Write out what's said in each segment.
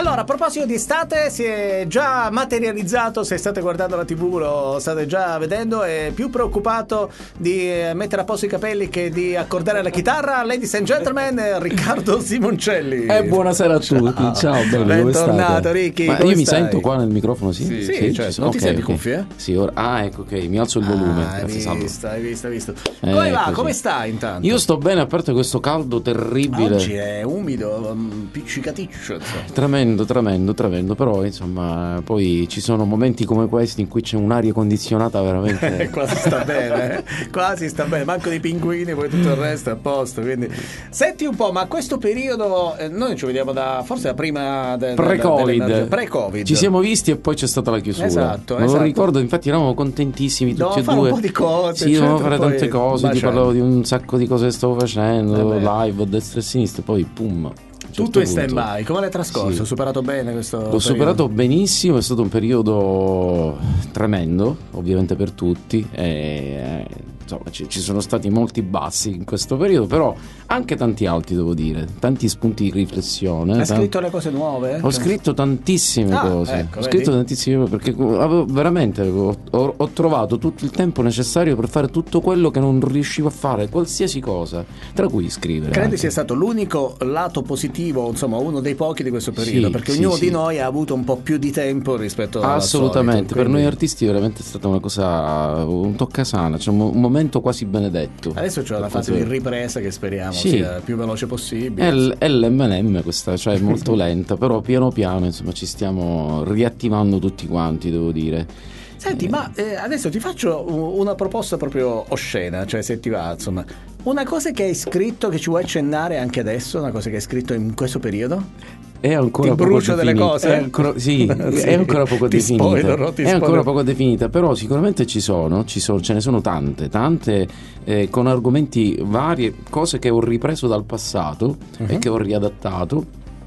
Allora, a proposito di estate, si è già materializzato, se state guardando la TV lo state già vedendo, è più preoccupato di mettere a posto i capelli che di accordare la chitarra. Ladies and gentlemen, Riccardo Simoncelli. Buonasera a tutti, ciao, bello, bentornato Ricky. Ma io mi sento qua nel microfono, sì? Sì, certo. Non ti senti cuffie? Sì, ora, ecco, ok, mi alzo il volume. Hai visto. Come va? Così. Come stai intanto? Io sto bene, a parte questo caldo terribile. Oggi è umido, piccicaticcio. Tremendo, però insomma poi ci sono momenti come questi in cui c'è un'aria condizionata veramente quasi sta bene, manco dei pinguini, poi tutto il resto è a posto. Quindi senti un po', ma questo periodo noi ci vediamo forse da prima pre-Covid. Ci siamo visti e poi c'è stata la chiusura. Esatto. Lo ricordo, infatti eravamo contentissimi tutti e due. Un po' di cose. Sì, dovevamo fare tante cose, ti parlavo di un sacco di cose che stavo facendo, live a destra e a sinistra, poi pum. Tutto in stand by. Come l'hai trascorso? Sì. Ho superato bene questo periodo? L'ho superato benissimo, è stato un periodo tremendo, ovviamente per tutti. Insomma, ci sono stati molti bassi in questo periodo, però anche tanti alti, devo dire, tanti spunti di riflessione. Hai scritto le cose nuove? Ho scritto tantissime cose. Ecco, ho scritto tantissime perché ho trovato tutto il tempo necessario per fare tutto quello che non riuscivo a fare, qualsiasi cosa, tra cui scrivere. Credi sia stato l'unico lato positivo, insomma, uno dei pochi di questo periodo, perché ognuno di noi ha avuto un po' più di tempo rispetto a assolutamente, solito, per noi artisti veramente è stata una cosa, un toccasana, cioè un momento quasi benedetto. Adesso c'è la fase di ripresa che speriamo sia il più veloce possibile. È l'M&M questa, cioè è molto lenta, però piano piano insomma ci stiamo riattivando tutti quanti, devo dire. Senti, ma adesso ti faccio una proposta proprio oscena, cioè se ti va, insomma, una cosa che hai scritto che ci vuoi accennare anche adesso, una cosa che hai scritto in questo periodo? È ancora ti brucio delle cose? È ancora poco definita. Spoilerò. Ancora poco definita, però sicuramente ce ne sono tante con argomenti vari, cose che ho ripreso dal passato e che ho riadattato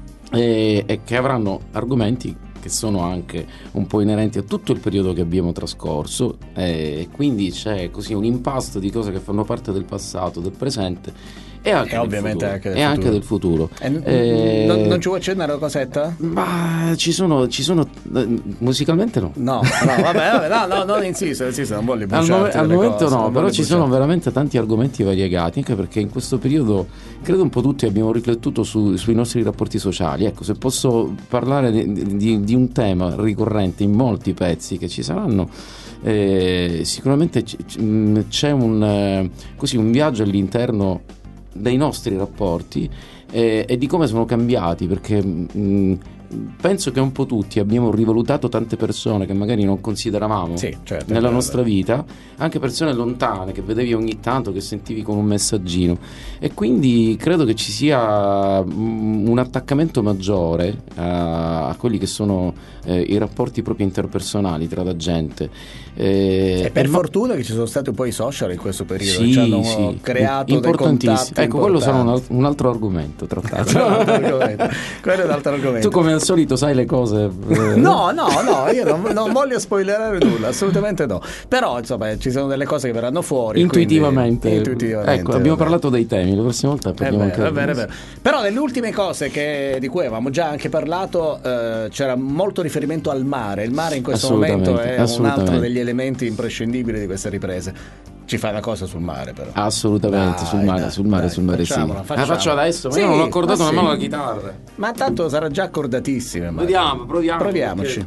e che avranno argomenti che sono anche un po' inerenti a tutto il periodo che abbiamo trascorso, e quindi c'è così un impasto di cose che fanno parte del passato, del presente e anche ovviamente anche del futuro. Non ci vuoi accennare una cosetta? Ma ci sono musicalmente no. No, vabbè, non insisto, non voglio bruciarti al momento cose, no, però ci sono veramente tanti argomenti variegati, anche perché in questo periodo credo un po' tutti abbiamo riflettuto sui nostri rapporti sociali. Ecco, se posso parlare di un tema ricorrente in molti pezzi che ci saranno, sicuramente c'è un viaggio all'interno dei nostri rapporti e di come sono cambiati, perché penso che un po' tutti abbiamo rivalutato tante persone che magari non consideravamo nella nostra vita, anche persone lontane che vedevi ogni tanto, che sentivi con un messaggino, e quindi credo che ci sia un attaccamento maggiore a quelli che sono i rapporti proprio interpersonali tra la gente, e per fortuna che ci sono stati un po' i social in questo periodo, che ci hanno creato dei contatti. Ecco, quello sarà un altro argomento trattato. Quello è un altro argomento. Tu come al solito sai le cose. No, io non voglio spoilerare nulla, assolutamente no. Però insomma ci sono delle cose che verranno fuori intuitivamente. Ecco, abbiamo vabbè. parlato dei temi, la prossima volta parliamo anche di vero. Però nelle ultime cose di cui avevamo già anche parlato, c'era molto riferimento al mare. Il mare in questo momento è un altro degli elementi imprescindibili di queste riprese. Ci fai una cosa sul mare, però. Assolutamente, sul mare facciamola. La faccio adesso, ma io non ho accordato nemmeno la chitarra. Ma tanto sarà già accordatissima. Proviamoci.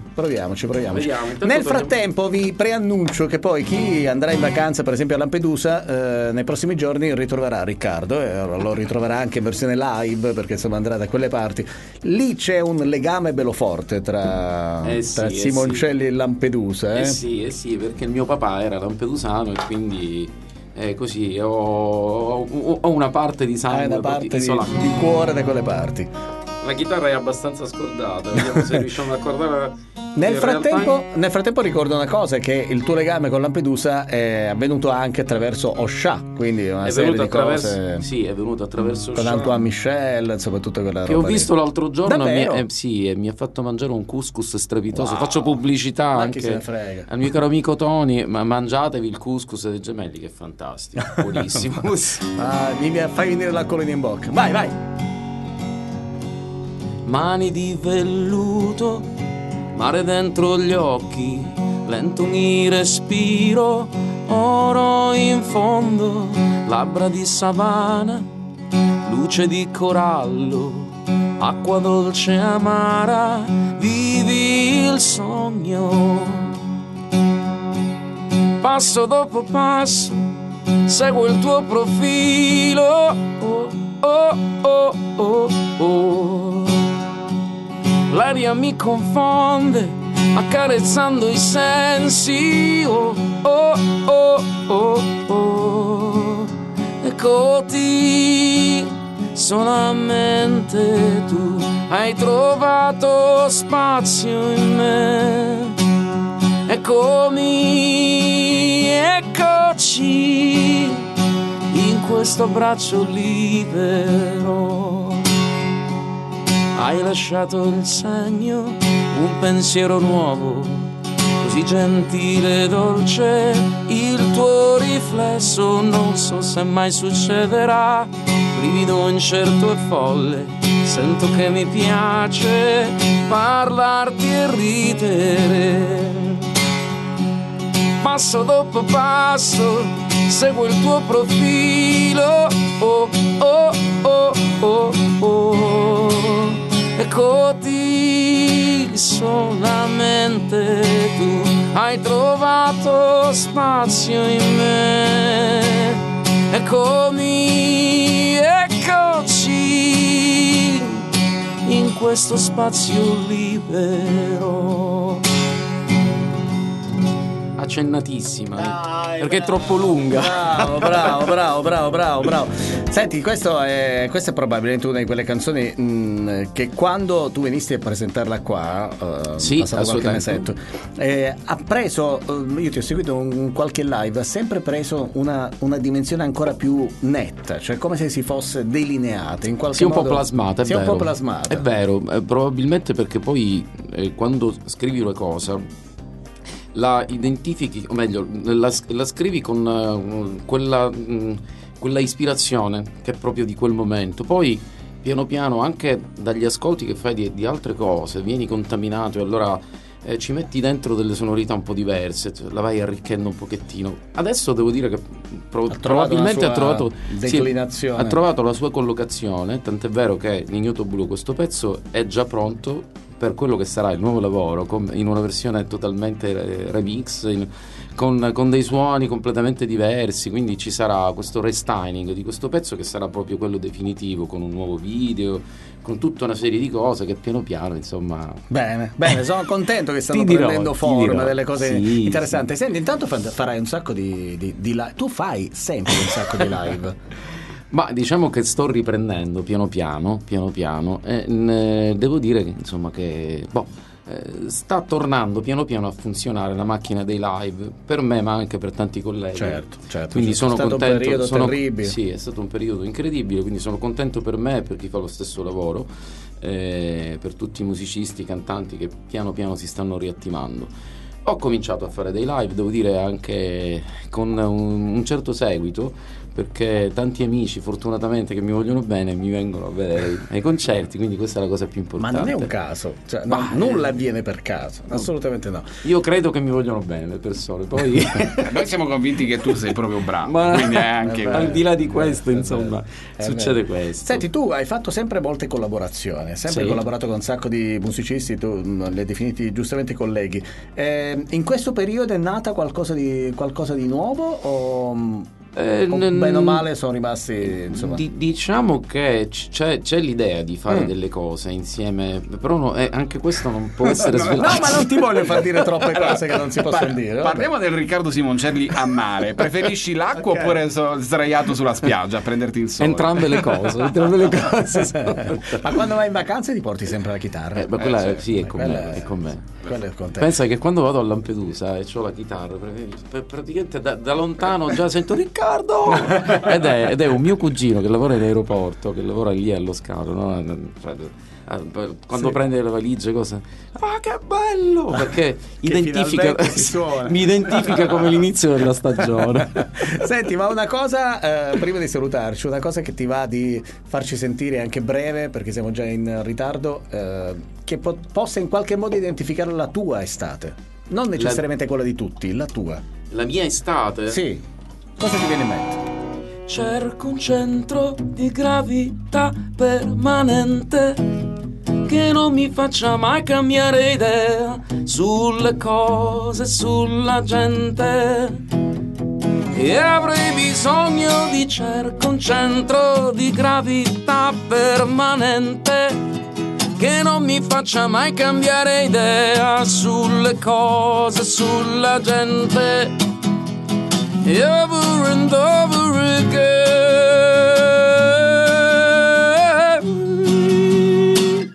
Nel frattempo vi preannuncio che poi chi andrà in vacanza, per esempio a Lampedusa, nei prossimi giorni ritroverà Riccardo, e lo ritroverà anche in versione live, perché insomma andrà da quelle parti. Lì c'è un legame bello forte tra Simoncelli e Lampedusa. Sì, perché il mio papà era lampedusano e quindi così ho una parte di sangue, una parte di cuore da quelle parti. La chitarra è abbastanza scordata, vediamo se riusciamo ad accordare. Nel frattempo ricordo una cosa, che il tuo legame con Lampedusa è avvenuto anche attraverso Osha, quindi una serie di cose. Sì, è venuto attraverso con Antoine Michel, insomma tutta quella roba che ho visto l'altro giorno. Mi ha fatto mangiare un couscous strepitoso. Faccio pubblicità anche chi se ne frega. Al mio caro amico Tony, ma mangiatevi il couscous dei Gemelli, che è fantastico, buonissimo. Mi fai venire l'acquolina in bocca. Vai. mani di velluto, mare dentro gli occhi, lento mi respiro, oro in fondo, labbra di savana, luce di corallo, acqua dolce e amara, vivi il sogno. Passo dopo passo, seguo il tuo profilo, oh, oh, oh, oh, oh. L'aria mi confonde, accarezzando i sensi, oh, oh, oh, oh, oh. Eccoti, solamente tu hai trovato spazio in me. Eccomi, eccoci, in questo braccio libero. Hai lasciato il segno, un pensiero nuovo, così gentile e dolce, il tuo riflesso, non so se mai succederà, brivido incerto e folle, sento che mi piace parlarti e ridere. Passo dopo passo, seguo il tuo profilo, oh, oh, oh, oh, oh. Eccoti, solamente tu hai trovato spazio in me. Eccomi, eccoci, in questo spazio libero. Accennatissima, dai, perché bravo, è troppo lunga. Bravo. Senti, questo è probabilmente una di quelle canzoni che quando tu venisti a presentarla qua, sì, passato qualche mesetto, ha preso, io ti ho seguito in qualche live, ha sempre preso una dimensione ancora più netta, cioè come se si fosse delineata in qualche modo. Un po' plasmata, è un po' plasmata. È vero, probabilmente perché poi quando scrivi una cosa la identifichi, o meglio, la scrivi con quella ispirazione che è proprio di quel momento. Poi piano piano anche dagli ascolti che fai di altre cose vieni contaminato e allora ci metti dentro delle sonorità un po' diverse, la vai arricchendo un pochettino. Adesso devo dire che probabilmente ha trovato declinazione, ha trovato la sua collocazione, tant'è vero che Ignoto Blu questo pezzo è già pronto per quello che sarà il nuovo lavoro, in una versione totalmente remix, con dei suoni completamente diversi, quindi ci sarà questo restyling di questo pezzo che sarà proprio quello definitivo, con un nuovo video, con tutta una serie di cose che piano piano, insomma. Bene, sono contento che stanno prendendo forma delle cose interessanti. Sì. Senti, intanto farai un sacco di live. Tu fai sempre un sacco di live. Ma diciamo che sto riprendendo piano piano e devo dire che insomma che sta tornando piano piano a funzionare la macchina dei live per me ma anche per tanti colleghi. Certo. Quindi sono contento. È stato un periodo terribile. Sì, è stato un periodo incredibile, quindi sono contento per me e per chi fa lo stesso lavoro, per tutti i musicisti, i cantanti che piano piano si stanno riattivando. Ho cominciato a fare dei live, devo dire anche con un certo seguito, perché tanti amici fortunatamente che mi vogliono bene mi vengono a vedere ai concerti, quindi questa è la cosa più importante. Ma non è un caso, cioè, nulla avviene per caso, assolutamente no. Io credo che mi vogliono bene le persone, poi noi siamo convinti che tu sei proprio bravo, quindi è anche al di là di questo insomma succede questo. Senti, tu hai fatto sempre molte collaborazioni, hai sempre collaborato con un sacco di musicisti, tu li hai definiti giustamente colleghi. In questo periodo è nata qualcosa di nuovo o bene o male sono rimasti, insomma. Diciamo che c'è l'idea di fare delle cose insieme, però anche questo non può essere svelato. No, ma non ti voglio far dire troppe cose che non si possono dire. Parliamo del Riccardo Simoncelli a mare. Preferisci l'acqua oppure sdraiato sulla spiaggia a prenderti il sole? Entrambe le cose. Ma quando vai in vacanza ti porti sempre la chitarra? Ma quella sì, è con me. Pensa che quando vado a Lampedusa e ho la chitarra, praticamente da lontano già sento Riccardo ed è un mio cugino che lavora in aeroporto, che lavora lì allo scalo, no? quando prende le valigie, cosa? Ah, che bello! Perché mi identifica come l'inizio della stagione. Senti, ma una cosa, prima di salutarci, una cosa che ti va di farci sentire anche breve, perché siamo già in ritardo, che possa in qualche modo identificare la tua estate, non necessariamente quella di tutti, la tua. La mia estate? Sì. Cosa ti viene in mente? Cerco un centro di gravità permanente che non mi faccia mai cambiare idea sulle cose, sulla gente. E avrei bisogno di cerco un centro di gravità permanente che non mi faccia mai cambiare idea sulle cose, sulla gente. Over and over again.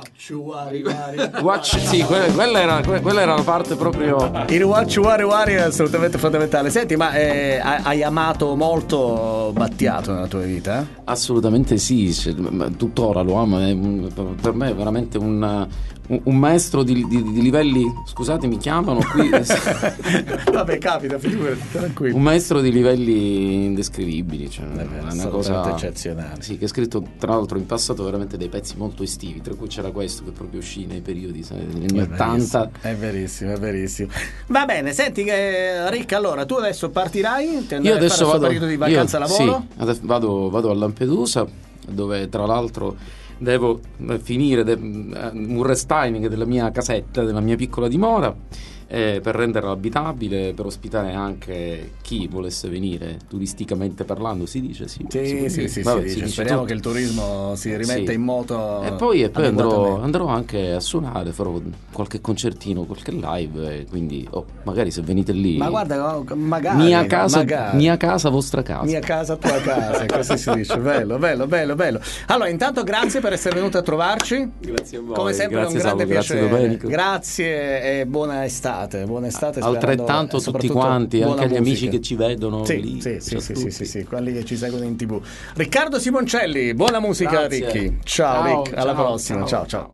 Sì, quella era la parte proprio. Il watch wari è assolutamente fondamentale. Senti, ma hai amato molto Battiato nella tua vita? Assolutamente sì, tuttora lo amo. Per me è veramente un maestro di livelli. Scusate, mi chiamano qui. Vabbè, capita, figurati, tranquillo. Un maestro di livelli indescrivibili, cioè una cosa eccezionale. Sì, che ha scritto tra l'altro in passato veramente dei pezzi molto estivi, tra cui c'era questo che proprio uscì nei periodi degli anni 80. È verissimo. Va bene, senti Rick, allora tu adesso partirai? Io adesso vado periodo di vacanza lavoro? Sì, vado a Lampedusa, dove tra l'altro devo finire un restyling della mia casetta, della mia piccola dimora, per renderla abitabile, per ospitare anche chi volesse venire turisticamente parlando, si dice? Sì, speriamo che il turismo si rimetta in moto. E poi andrò anche a suonare, farò qualche concertino, qualche live, quindi magari se venite lì. Ma guarda, magari mia casa, vostra casa. Mia casa, tua casa, così si dice. Bello. Allora, intanto grazie per essere venuto a trovarci. Grazie a voi. Come sempre grazie, un grande Salvo, piacere. Grazie e buona estate. Altrettanto tutti quanti, anche agli amici che ci vedono lì. Sì, quelli che ci seguono in TV. Riccardo Simoncelli, buona musica. Grazie. Ricky. Ciao Rick, alla prossima. Ciao.